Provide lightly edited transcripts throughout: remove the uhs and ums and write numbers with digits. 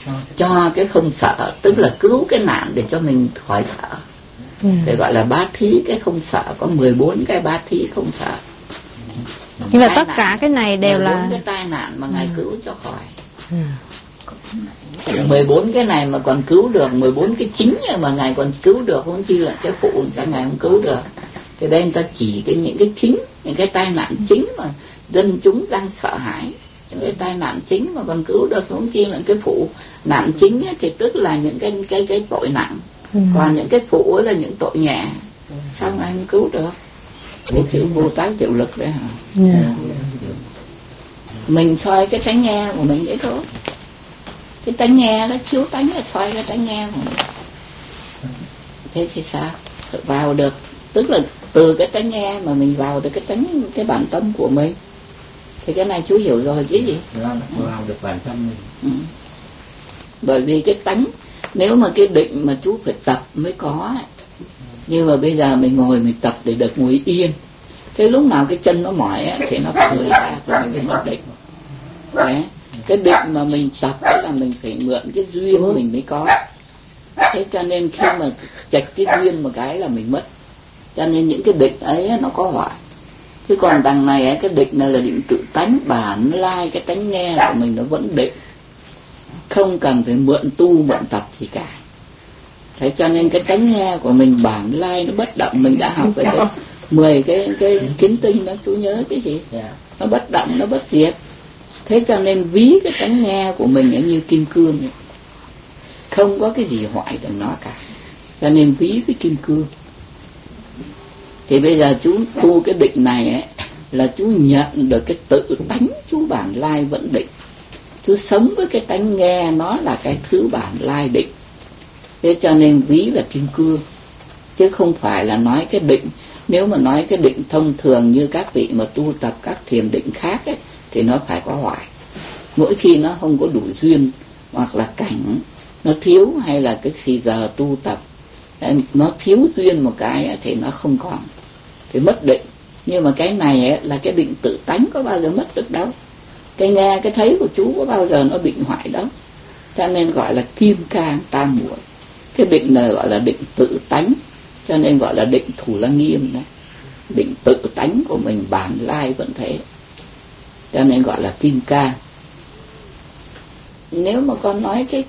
cho cái không sợ, tức là cứu cái nạn để cho mình khỏi sợ. Thì gọi là bá thí cái không sợ, có 14 cái bá thí không sợ. Nhưng mà tất cả cái này đều là 14 cái tai nạn mà Ngài cứu cho khỏi. 14 cái này mà còn cứu được, 14 cái chính mà Ngài còn cứu được, không chi là cái phụ sao Ngài không cứu được. Thì đây người ta chỉ những cái chính, những cái tai nạn chính mà dân chúng đang sợ hãi, những cái tai nạn chính mà còn cứu được, không chi là cái phụ nạn chính ấy, thì tức là những cái tội nặng. Còn những cái phụ là những tội nhẹ, sao Ngài không cứu được? Cái chữ Vô Tác Diệu Lực đấy hả? Mình soi cái tánh nghe của mình đấy thôi. Cái tánh nghe nó chiếu tánh là soi cái tánh nghe của mình. Thế thì sao? Vào được, tức là từ cái tánh nghe mà mình vào được cái bản tâm của mình. Thì cái này chú hiểu rồi chứ gì? Vào được bản tâm mình. Bởi vì cái tánh, nếu mà cái định mà chú phải tập mới có ấy. Nhưng mà bây giờ mình ngồi mình tập để được ngồi yên. Thế lúc nào cái chân nó mỏi ấy, thì nó phải lười ra thì mình mất định. Đấy. Cái định mà mình tập là mình phải mượn cái duyên mình mới có. Thế cho nên khi mà chạch cái duyên một cái là mình mất. Cho nên những cái định ấy nó có hoại. Chứ còn đằng này ấy, cái định này là định tự tánh bản lai, cái tánh nghe của mình nó vẫn định. Không cần phải mượn tu mượn tập gì cả. Thế cho nên cái tánh nghe của mình bản lai nó bất động. Mình đã học về cái 10 cái kiến tinh đó, chú nhớ cái gì? Nó bất động, nó bất diệt. Thế cho nên ví cái tánh nghe của mình như kim cương ấy. Không có cái gì hoại được nó cả. Cho nên ví cái kim cương. Thì bây giờ chú tu cái định này ấy, là chú nhận được cái tự tánh chú bản lai vẫn định. Chú sống với cái tánh nghe, nó là cái thứ bản lai định. Thế cho nên ví là kim cương, chứ không phải là nói cái định. Nếu mà nói cái định thông thường như các vị mà tu tập các thiền định khác ấy, thì nó phải có hoại. Mỗi khi nó không có đủ duyên, hoặc là cảnh nó thiếu, hay là cái thì giờ tu tập nó thiếu duyên một cái ấy, thì nó không còn, thì mất định. Nhưng mà cái này ấy, là cái định tự tánh, có bao giờ mất được đâu. Cái nghe, cái thấy của chú có bao giờ nó bị hoại đâu. Cho nên gọi là kim cang tam muội. Cái định này gọi là định tự tánh, cho nên gọi là định Thủ Lăng Nghiêm đấy. Định tự tánh của mình bản lai vẫn thế, cho nên gọi là kim cang. Nếu mà con nói cái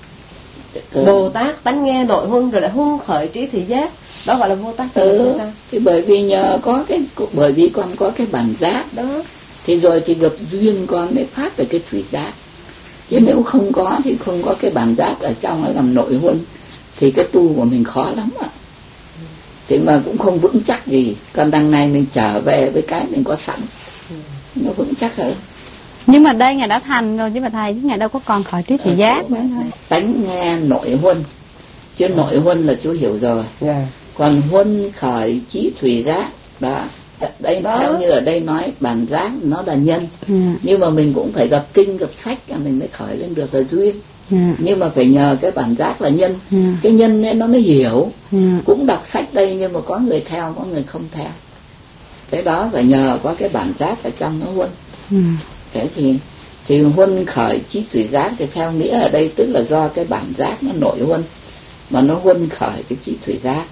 Bồ Tát tánh nghe nội huân, rồi lại huân khởi trí thị giác, đó gọi là vô tác sao? Thì bởi vì nhờ có bởi vì con có cái bản giác đó, thì rồi thì gặp duyên con mới phát được cái thủy giác. Chứ nếu không có thì không có cái bản giác ở trong nó làm nội huân, thì cái tu của mình khó lắm ạ. Thì mà cũng không vững chắc gì. Còn đằng này mình trở về với cái mình có sẵn, nó vững chắc hơn. Nhưng mà đây Ngài đã thành rồi chứ mà thầy, chứ Ngài đâu có còn khỏi trí thị giác nữa thôi. Tánh nghe nội huân, chứ nội huân là chú hiểu rồi. Còn huân khởi trí thủy giác đó. Đây đó. Theo như ở đây nói bản giác nó là nhân. Nhưng mà mình cũng phải gặp kinh gặp sách mình mới khởi lên được là duyên. Nhưng mà phải nhờ cái bản giác là nhân. Cái nhân ấy nó mới hiểu. Cũng đọc sách đây nhưng mà có người theo, có người không theo. Cái đó phải nhờ có cái bản giác ở trong nó huân. Thế thì huân khởi trí thủy giác, thì theo nghĩa ở đây tức là do cái bản giác nó nội huân, mà nó huân khởi cái trí thủy giác.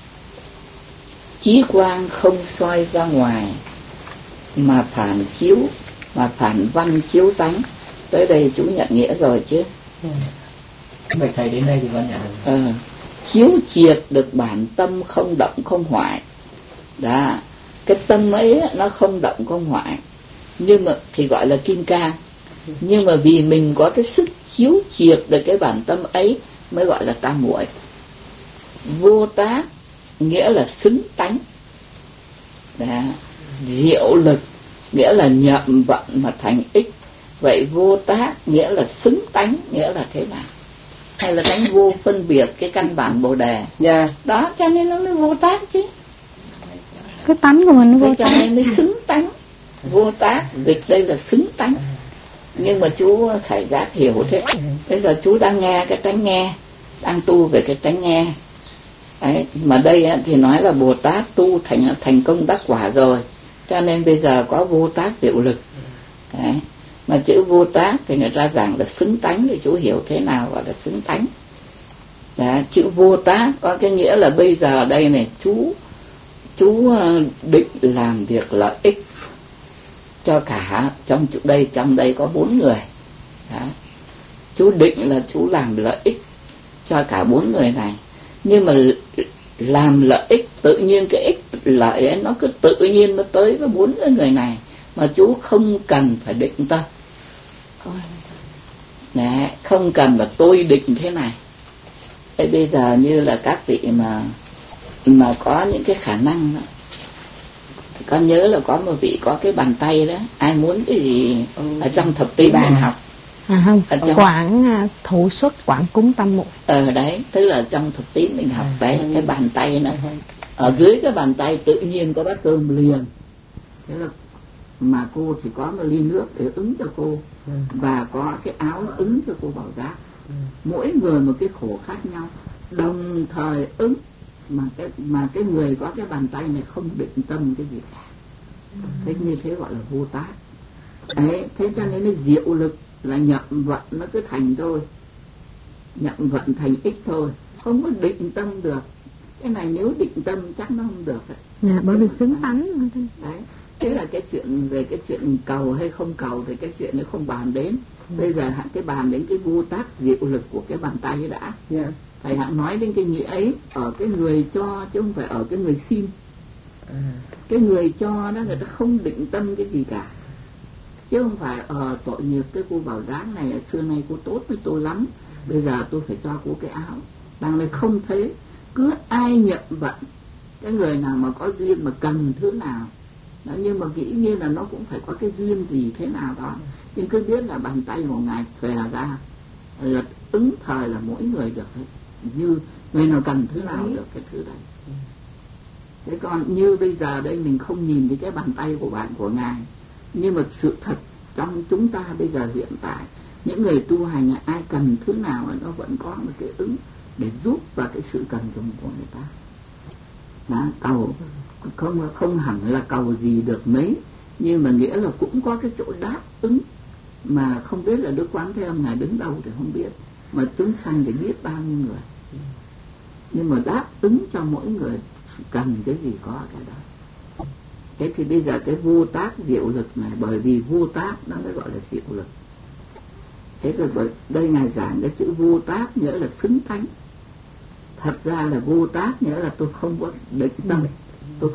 Trí quang không soi ra ngoài, mà phản chiếu, mà phản văn chiếu tánh. Tới đây chú nhận nghĩa rồi chứ? Vậy thầy đến đây thì con nhận được. Chiếu triệt được bản tâm không động không hoại. Đó, cái tâm ấy nó không động không hoại, nhưng mà thì gọi là kim cang. Nhưng mà vì mình có cái sức chiếu triệt được cái bản tâm ấy mới gọi là tam muội. Vô tác nghĩa là xứng tánh. Đó. Diệu lực nghĩa là nhậm vận mà thành ích. Vậy vô tác nghĩa là xứng tánh, nghĩa là thế nào? Hay là tánh vô phân biệt cái căn bản Bồ Đề. Đó, cho nên nó mới vô tác chứ. Cái tánh của mình nó vô tác, cho nên mới xứng tánh. Vô tác, dịch đây là xứng tánh. Nhưng mà chú thầy giác hiểu thế. Bây giờ chú đang nghe cái tánh nghe, đang tu về cái tánh nghe. Đấy, mà đây thì nói là Bồ Tát tu thành công đắc quả rồi, cho nên bây giờ có vô tác diệu lực. Đấy. Mà chữ vô tác thì người ta rằng là xứng tánh, thì chú hiểu thế nào gọi là xứng tánh. Đó, chữ vô tác có cái nghĩa là bây giờ đây này chú định làm việc lợi ích cho cả trong đây có 4 người. Đó. Chú định là chú làm lợi ích cho cả 4 người này, nhưng mà làm lợi ích tự nhiên cái ích lợi ấy nó cứ tự nhiên nó tới với 4 người này mà chú không cần phải định tâm. Đấy, không cần là tôi định thế này. Thế bây giờ như là các vị mà có những cái khả năng đó, con nhớ là có một vị có cái bàn tay đó, ai muốn cái gì ở trong thập tín mình học. Không, quảng thủ xuất quảng cúng tâm muội. Đấy, tức là trong thập tín mình học đấy, cái bàn tay nó ở dưới cái bàn tay tự nhiên có bát cơm liền. Thế là mà cô thì có một ly nước để ứng cho cô, và có cái áo ứng cho cô Bảo Giác. Mỗi người một cái khổ khác nhau, đồng thời ứng, mà cái người có cái bàn tay này không định tâm cái gì cả. Thế như thế gọi là vô tác. Đấy, thế cho nên cái diệu lực là nhậm vận nó cứ thành thôi, nhậm vận thành ích thôi, không có định tâm được. Cái này nếu định tâm chắc nó không được đấy. Bởi vì xứng tánh. Đấy, thế là cái chuyện về cái chuyện cầu hay không cầu thì cái chuyện nó không bàn đến. Bây giờ hãy cái bàn đến cái vô tác diệu lực của cái bàn tay đã. Thầy hãy nói đến cái nghĩa ấy ở cái người cho chứ không phải ở cái người xin. Cái người cho đó người ta không định tâm cái gì cả, chứ không phải tội nghiệp cái cô Bảo Giác này xưa nay cô tốt với tôi lắm, bây giờ tôi phải cho cô cái áo. Đằng này không thế, cứ ai nhận vận, cái người nào mà có duyên mà cần thứ nào đó, nhưng mà nghĩ như là nó cũng phải có cái duyên gì thế nào đó, nhưng cứ biết là bàn tay một ngày xòe ra là ứng thời là mỗi người được hết, như người nào cần thứ nào được cái thứ đấy. Thế còn như bây giờ đây mình không nhìn thấy cái bàn tay của bạn của ngài, nhưng mà sự thật trong chúng ta bây giờ hiện tại những người tu hành ai cần thứ nào nó vẫn có một cái ứng để giúp vào cái sự cần dùng của người ta. Đó, cầu không hẳn là cầu gì được mấy, nhưng mà nghĩa là cũng có cái chỗ đáp ứng mà không biết là Đức Quán Thế Âm ngài đứng đâu thì không biết, mà chúng sanh thì biết bao nhiêu người, nhưng mà đáp ứng cho mỗi người cần cái gì có cái đó. Thế thì bây giờ cái vô tác diệu lực này, bởi vì vô tác nó mới gọi là diệu lực. Thế rồi bởi đây ngài giảng cái chữ vô tác nghĩa là xứng tánh. Thật ra là vô tác nghĩa là tôi không có định tâm, tôi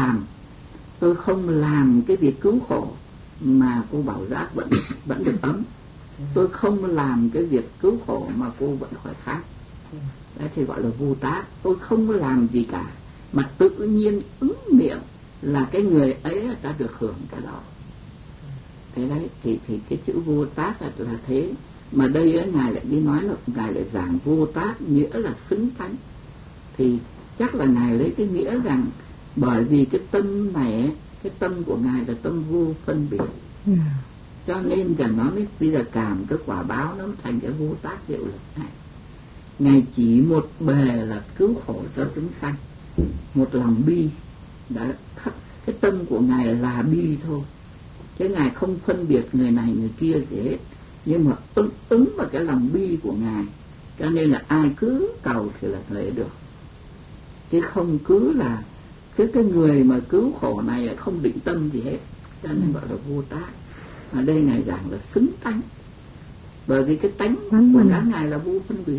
không làm cái việc cứu khổ mà cô Bảo Giác vẫn được ấm, tôi không làm cái việc cứu khổ mà cô vẫn khỏi khát. Đấy thì gọi là vô tác. Tôi không làm gì cả mà tự nhiên ứng niệm là cái người ấy ta được hưởng cái đó. Thế đấy thì cái chữ vô tác là thế. Mà đây ấy, ngài lại đi nói là ngài lại giảng vô tác nghĩa là xứng tánh, thì chắc là ngài lấy cái nghĩa rằng bởi vì cái tâm này, cái tâm của ngài là tâm vô phân biệt, cho nên là nó mới bây giờ cảm cái quả báo nó thành cái vô tác diệu lực này. Ngài chỉ một bề là cứu khổ cho chúng sanh, một lòng bi, đã cái tâm của ngài là bi thôi, chứ ngài không phân biệt người này người kia gì hết, nhưng mà ứng vào cái lòng bi của ngài, cho nên là ai cứ cầu thì là thể được, chứ không cứ là cái người mà cứu khổ này không định tâm gì hết, cho nên gọi là vô tác. Ở đây ngài giảng là xứng tánh, bởi vì cái tánh của các ngài là vô phân biệt.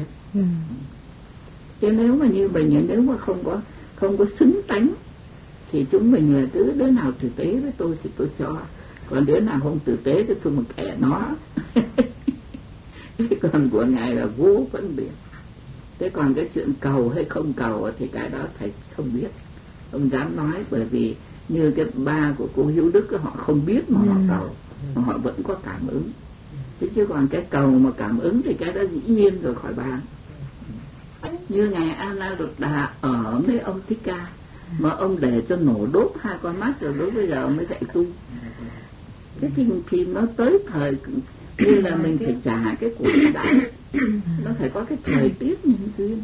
Chứ nếu mà như mình, nếu mà không có xứng tánh thì chúng mình là cứ đứa nào tử tế với tôi thì tôi cho, còn đứa nào không tử tế thì tôi một kẻ nó. Còn của ngài là vô phân biệt. Thế còn cái chuyện cầu hay không cầu thì cái đó thầy không biết, không dám nói, bởi vì như cái ba của cô Hiếu Đức họ không biết mà họ cầu, mà họ vẫn có cảm ứng. Thế chứ còn cái cầu mà cảm ứng thì cái đó dĩ nhiên rồi, khỏi bàn. Như ngài Anaruddha ở với ông Thích Ca, mà ông để cho nổ đốt 2 con mắt rồi lúc bây giờ ông mới dạy tu. Cái thì nó tới thời như là mình phải trả cái của đã, nó phải có cái thời tiết nhân duyên.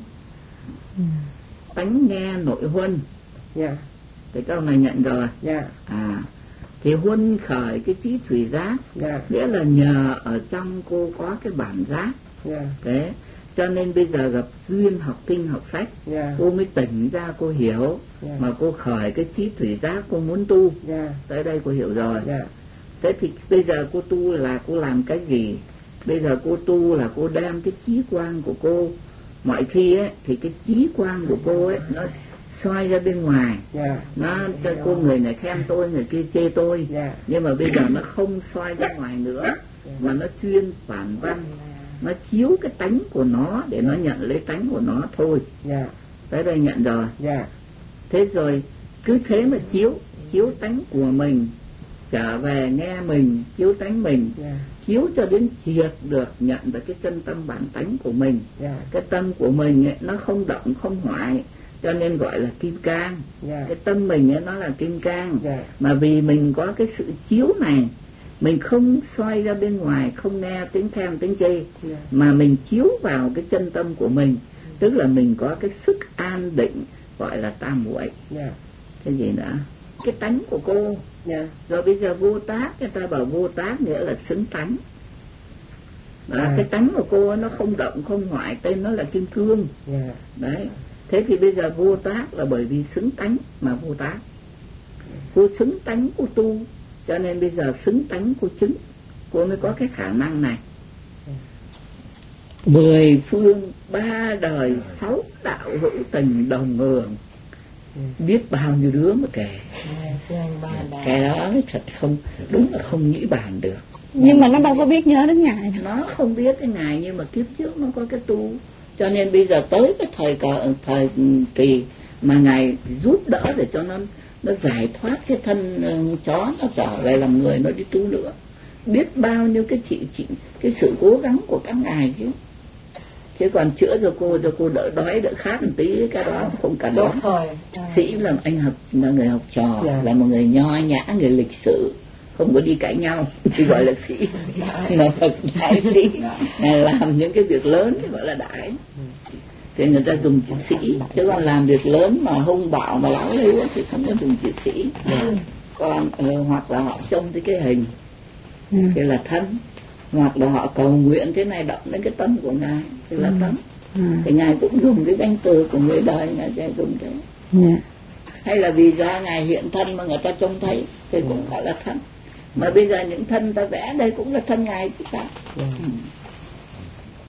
Tánh nghe nội huân, thì câu này nhận rồi. thì huân khởi cái trí thủy giác, nghĩa là nhờ ở trong cô có cái bản giác. Thế cho nên bây giờ gặp duyên học kinh học sách, cô mới tỉnh ra, cô hiểu, mà cô khởi cái trí thủy giác, cô muốn tu. Tới đây cô hiểu rồi. Thế thì bây giờ cô tu là cô làm cái gì? Bây giờ cô tu là cô đem cái trí quang của cô, mọi khi ấy thì cái trí quang của cô ấy nó soi ra bên ngoài, nó cho cô, người này khen tôi, người kia chê tôi, nhưng mà bây giờ nó không soi ra ngoài nữa, mà nó chuyên phản văn, nó chiếu cái tánh của nó để nó nhận lấy tánh của nó thôi. Tới đây nhận rồi. Thế rồi cứ thế mà chiếu tánh của mình, trở về nghe mình, chiếu tánh mình, chiếu cho đến triệt được, nhận được cái chân tâm bản tánh của mình. Cái tâm của mình ấy, nó không động không hoại, cho nên gọi là kim cang. Cái tâm mình ấy, nó là kim cang. Mà vì mình có cái sự chiếu này, mình không soi ra bên ngoài, không nghe tiếng khen tiếng chê, mà mình chiếu vào cái chân tâm của mình, tức là mình có cái sức an định, gọi là tam muội. Cái gì nữa? Cái tánh của cô. Rồi bây giờ vô tác, người ta bảo vô tác nghĩa là xứng tánh. Cái tánh của cô nó không động không hoại, tên nó là kim cương. Đấy. Thế thì bây giờ vô tác là bởi vì xứng tánh mà vô tác. Cô xứng tánh cô tu, cho nên bây giờ xứng tánh cô chứng, cô mới có cái khả năng này. 10 phương 3 đời 6 đạo hữu tình đồng hưởng, biết bao nhiêu đứa mà kể. Cái đó thật không, đúng là không nghĩ bàn được. Nhưng mà nó đâu có biết nhớ đến Ngài. Nó không biết cái Ngài, nhưng mà kiếp trước nó có cái tu. Cho nên bây giờ tới cái thời kỳ mà Ngài giúp đỡ để cho nó giải thoát cái thân chó, nó trở về làm người, nó đi tu nữa. Biết bao nhiêu cái sự cố gắng của các ngài chứ. Thế còn chữa cho cô đỡ đói đỡ khát một tí, cái đó không cần đó. Sĩ là anh học, là người học trò, là một người nho nhã, người lịch sự, không có đi cãi nhau thì gọi là sĩ. Mà Phật đại sĩ làm những cái việc lớn thì gọi là đại. Thì người ta dùng chữ sĩ, chứ còn làm việc lớn mà hung bạo mà láo lưu thì không có dùng chữ sĩ. Còn hoặc là họ trông thấy cái hình, cái là thân, hoặc là họ cầu nguyện thế này động đến cái tâm của Ngài thì là thân. Thì Ngài cũng dùng cái danh từ của người đời, Ngài sẽ dùng thế. Hay là vì do Ngài hiện thân mà người ta trông thấy thì cũng gọi là thân. Mà bây giờ những thân ta vẽ đây cũng là thân Ngài chứ sao.